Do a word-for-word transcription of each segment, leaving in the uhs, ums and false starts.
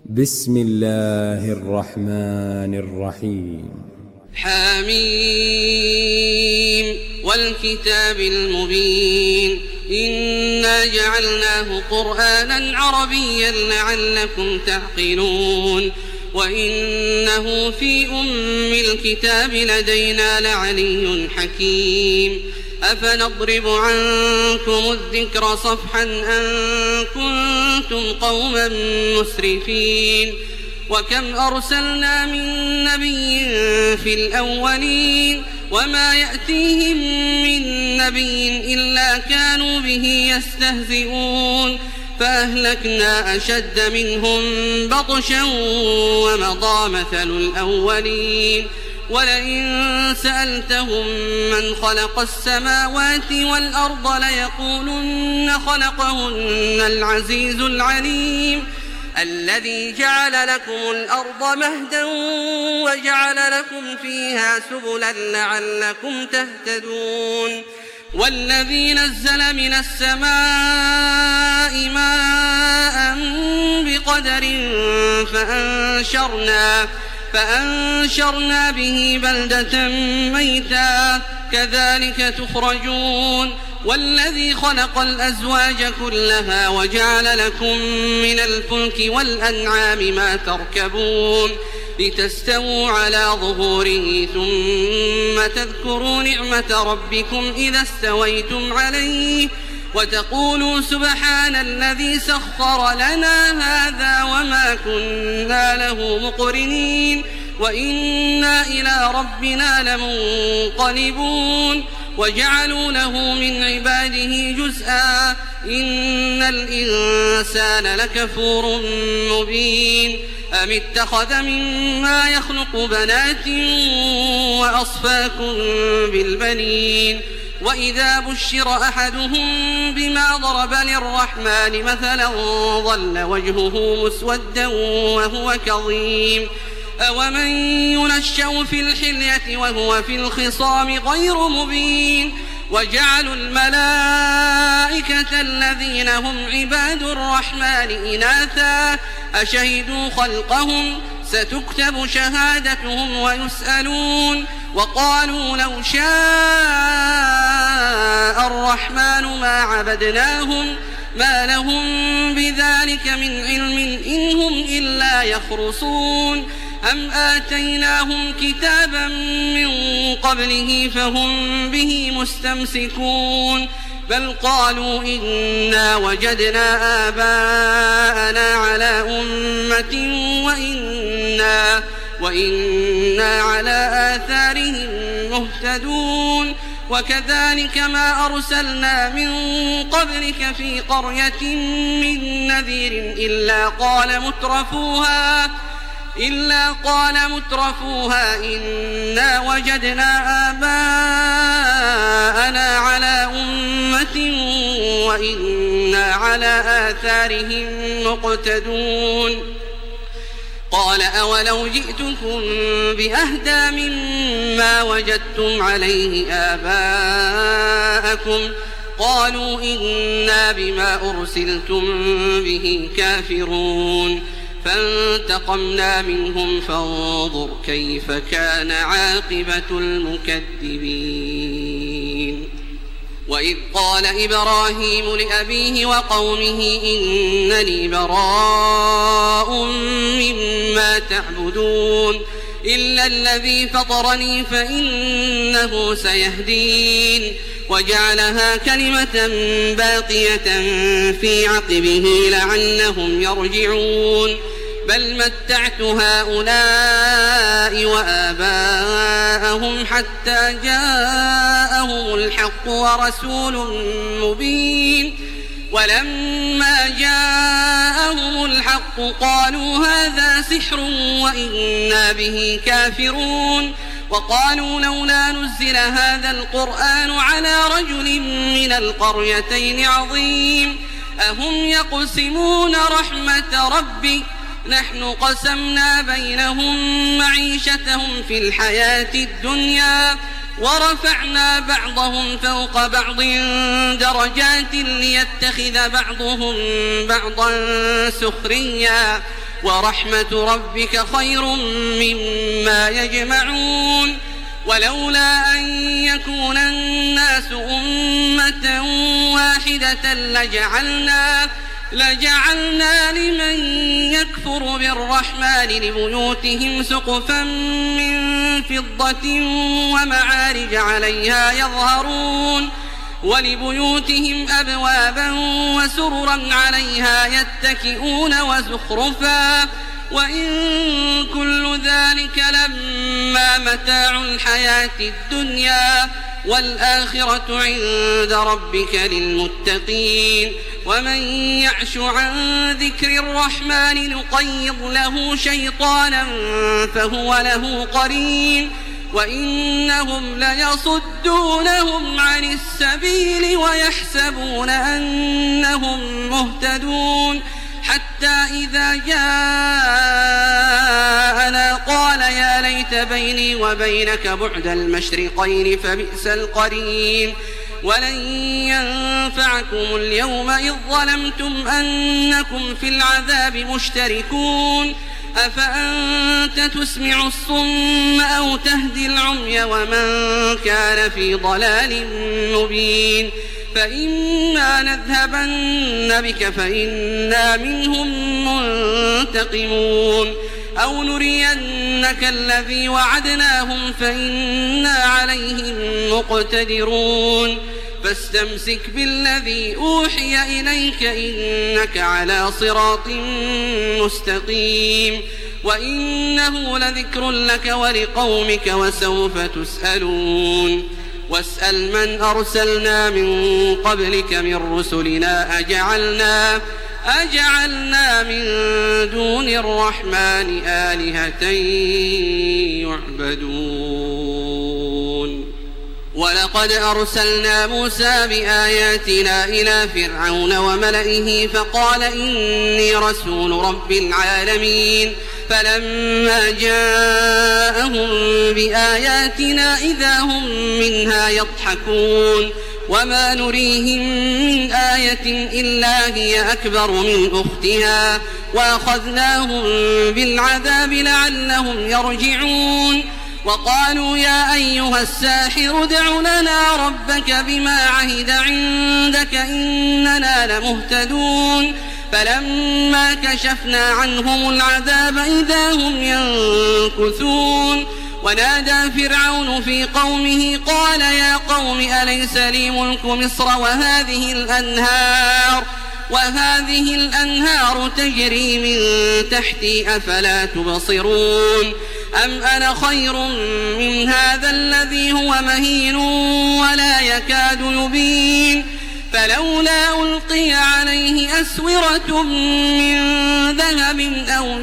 بسم الله الرحمن الرحيم. حميم والكتاب المبين إنا جعلناه قرآنا عربيا لعلكم تعقلون وإنه في أم الكتاب لدينا لعلي حكيم أفنضرب عنكم الذكر صفحا أن كنتم قوما مسرفين وكم أرسلنا من نبي في الأولين وما يأتيهم من نبي إلا كانوا به يستهزئون فأهلكنا أشد منهم بطشا ومضى مثل الأولين ولئن سألتهم من خلق السماوات والأرض ليقولن خلقهن العزيز العليم الذي جعل لكم الأرض مهدا وجعل لكم فيها سبلا لعلكم تهتدون والذي نزل من السماء ماء بقدر فأنشرنا فأنشرنا به بلدة ميتا كذلك تخرجون والذي خلق الأزواج كلها وجعل لكم من الفلك والأنعام ما تركبون لتستووا على ظهوره ثم تذكروا نعمة ربكم إذا استويتم عليه وتقولوا سبحان الذي سخر لنا هذا وما كنا له مقرنين وإنا إلى ربنا لمنقلبون وجعلوا له من عباده جزءا إن الإنسان لكفور مبين أم اتخذ مما يخلق بنات وأصفاكم بالبنين وإذا بشر أحدهم بما ضرب للرحمن مثلا ظل وجهه مسودا وهو كظيم أومن ينشأ في الحلية وهو في الخصام غير مبين وجعلوا الملائكة الذين هم عباد الرحمن إناثا أشهدوا خلقهم ستكتب شهادتهم ويسألون وقالوا لو شاء الرحمن ما عبدناهم ما لهم بذلك من علم إن هم إلا يخرصون أم آتيناهم كتابا من قبله فهم به مستمسكون بل قالوا إنا وجدنا آباءنا على أمة وإنا, وإنا على آثارهم مهتدون وكذلك ما أرسلنا من قبلك في قرية من نذير إلا قال مترفوها إلا قال مترفوها إنا وجدنا آباءنا على أمة وإنا على آثارهم مقتدون قال أولو جئتكم بأهدى مما وجدتم عليه آباءكم قالوا إنا بما أرسلتم به كافرون فانتقمنا منهم فانظر كيف كان عاقبة المكذبين وإذ قال إبراهيم لأبيه وقومه إنني براء مما تعبدون إلا الذي فطرني فإنه سيهدين وجعلها كلمة باقية في عقبه لعلهم يرجعون بل متعت هؤلاء وآباءهم حتى جاءهم الحق ورسول مبين ولما جاءهم الحق قالوا هذا سحر وإنا به كافرون وقالوا لولا نزل هذا القرآن على رجل من القريتين عظيم أهم يقسمون رحمة ربك نحن قسمنا بينهم معيشتهم في الحياة الدنيا ورفعنا بعضهم فوق بعض درجات ليتخذ بعضهم بعضا سخريا ورحمة ربك خير مما يجمعون ولولا أن يكون الناس أمة واحدة لجعلنا لجعلنا لمن يكفر بالرحمن لبيوتهم سقفا من فضة ومعارج عليها يظهرون ولبيوتهم أبوابا وسررا عليها يتكئون وزخرفا وإن كل ذلك لما متاع الحياة الدنيا والآخرة عند ربك للمتقين ومن يعش عن ذكر الرحمن نقيض له شيطانا فهو له قرين وإنهم ليصدونهم عن السبيل ويحسبون أنهم مهتدون حتى إذا جاءنا قال يا ليت بيني وبينك بعد المشرقين فبئس القرين ولن ينفعكم اليوم إذ ظلمتم أنكم في العذاب مشتركون أفأنت تسمع الصم أو تهدي العمي ومن كان في ضلال مبين فإما نذهبن بك فإنا منهم منتقمون أو نرينك الذي وعدناهم فإنا عليهم مقتدرون فاستمسك بالذي أوحي إليك إنك على صراط مستقيم وإنه لذكر لك ولقومك وسوف تسألون واسأل من أرسلنا من قبلك من رسلنا أجعلنا أجعلنا من دون الرحمن آلهة يعبدون ولقد أرسلنا موسى بآياتنا إلى فرعون وملئه فقال إني رسول رب العالمين فلما جاءهم بآياتنا إذا هم منها يضحكون وما نريهم من آية إلا هي أكبر من أختها وأخذناهم بالعذاب لعلهم يرجعون وقالوا يا أيها الساحر ادع لنا ربك بما عهد عندك إننا لمهتدون فلما كشفنا عنهم العذاب إذا هم ينكثون ونادى فرعون في قومه قال يا قوم أليس لي ملك مصر وهذه الأنهار وهذه الأنهار تجري من تحتي أفلا تبصرون أم أنا خير من هذا الذي هو مهين ولا يكاد يبين فلولا ألقي عليه أسورة من ذهب أو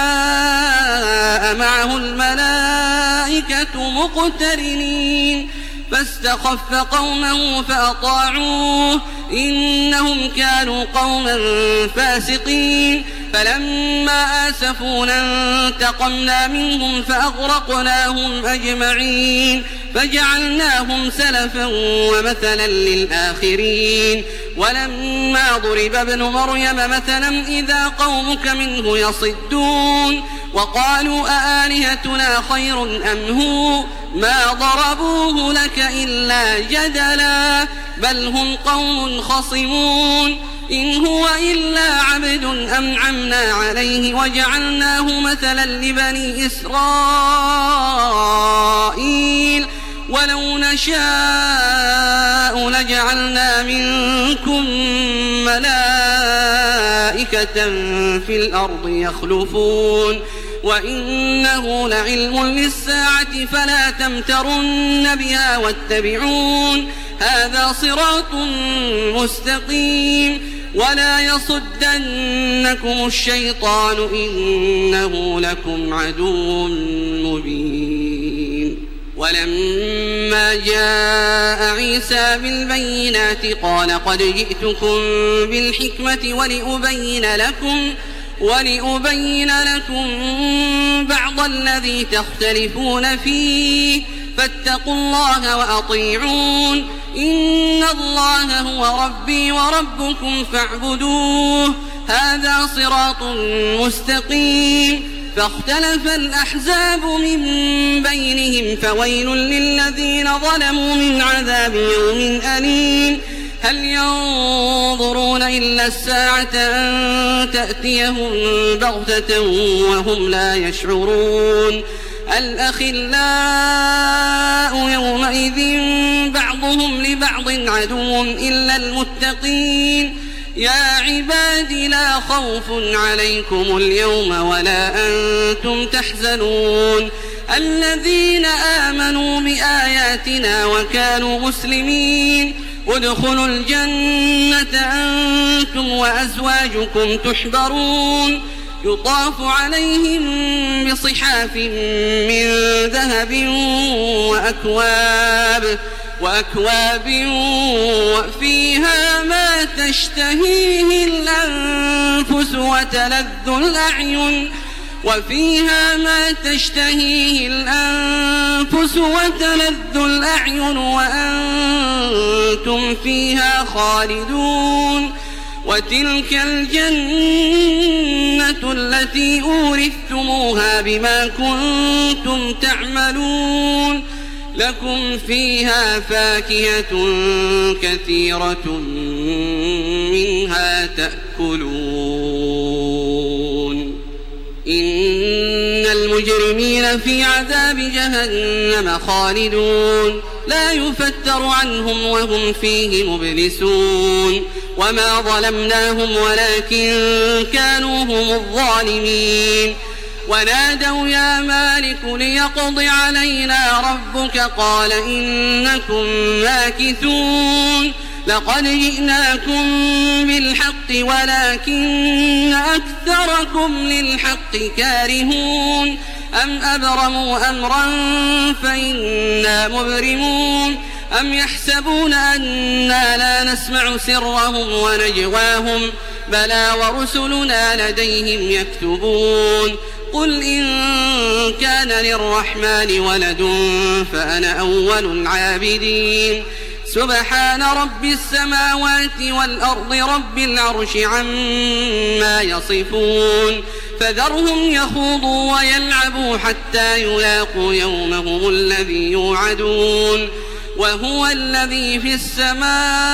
جاء معه الملائكة مقترنين فاستخف قومه فأطاعوه إنهم كانوا قوما فاسقين فلما آسفونا انتقمنا منهم فأغرقناهم أجمعين فجعلناهم سلفا ومثلا للآخرين ولما ضرب ابن مريم مثلا إذا قومك منه يصدون وقالوا أآلهتنا خير أم هو ما ضربوه لك إلا جدلا بل هم قوم خصمون إن هو إلا عبد أنعمنا عليه وجعلناه مثلا لبني إسرائيل ولو نشاء لجعلنا منكم ملائكة في الأرض يخلفون وإنه لعلم للساعة فلا تمترن بها واتبعون هذا صراط مستقيم ولا يصدنكم الشيطان إنه لكم عدو مبين ولما جاء عيسى بالبينات قال قد جئتكم بالحكمة ولأبين لكم ولأبين لكم بعض الذي تختلفون فيه فاتقوا الله وأطيعون إن الله هو ربي وربكم فاعبدوه هذا صراط مستقيم فاختلف الأحزاب من بينهم فويل للذين ظلموا من عذاب يوم أليم هل ينظرون إلا الساعة أن تأتيهم بغتة وهم لا يشعرون الأخلاء يومئذ بعضهم لبعض عدو إلا المتقين يا عباد لا خوف عليكم اليوم ولا أنتم تحزنون الذين آمنوا بآياتنا وكانوا مسلمين ادخلوا الجنة أنتم وأزواجكم تحبرون يطاف عليهم بصحاف من ذهب وأكواب وأكواب وفيها ما تشتهيه الأنفس وتلذ الأعين وفيها ما تشتهيه الأنفس وتلذ الأعين وأنتم فيها خالدون وتلك الجنة التي أورثتموها بما كنتم تعملون لكم فيها فاكهة كثيرة منها تأكلون إن المجرمين في عذاب جهنم خالدون لا يفتر عنهم وهم فيه مبلسون وما ظلمناهم ولكن كانوا هم الظالمين ونادوا يا مالك ليقض علينا ربك قال إنكم ماكثون لقد جئناكم بالحق ولكن أكثركم للحق كارهون أم أبرموا أمرا فإنا مبرمون أم يحسبون أنا لا نسمع سرهم ونجواهم بلى ورسلنا لديهم يكتبون قل إن كان للرحمن ولد فأنا أول العابدين سبحان رب السماوات والأرض رب العرش عما يصفون فذرهم يخوضوا ويلعبوا حتى يلاقوا يومهم الذي يوعدون وهو الذي في السماء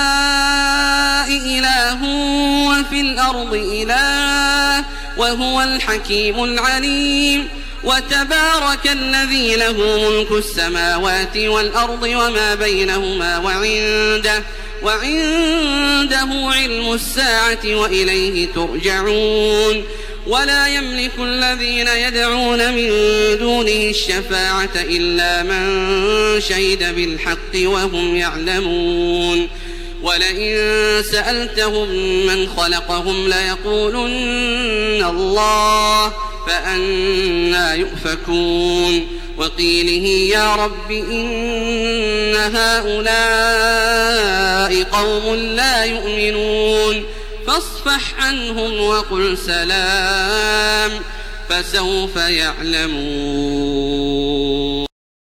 إله وفي الأرض إله وهو الحكيم العليم وتبارك الذي له ملك السماوات والأرض وما بينهما وعنده, وعنده علم الساعة وإليه ترجعون ولا يملك الذين يدعون من دونه الشفاعة إلا من شهد بالحق وهم يعلمون ولئن سألتهم من خلقهم ليقولن الله فأنا يؤفكون وقيله يا رب إن هؤلاء قوم لا يؤمنون فاصفح عنهم وقل سلام فسوف يعلمون.